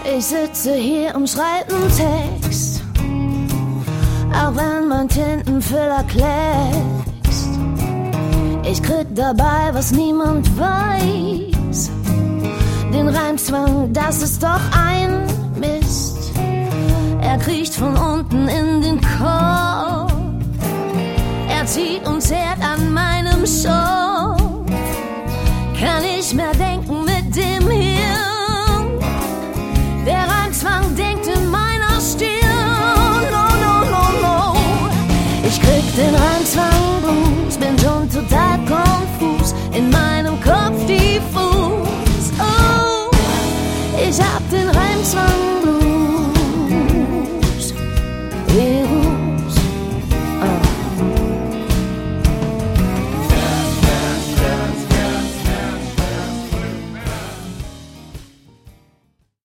Ich sitze hier und schreibe einen Text, auch wenn mein Tintenfüller kleckst. Ich krieg dabei, was niemand weiß. Den Reimzwang, das ist doch ein Mist. Er kriecht von unten in den Kopf. Er zieht und zerrt an meinem Schopf. Kann nicht mehr denken mit dem Hirn. Der Reimzwang denkt in meiner Stirn. No, no, no, no. Ich krieg den Reimzwang Blues, bin schon total konfus, in meinem Kopf diffus. Oh, ich hab den Reimzwang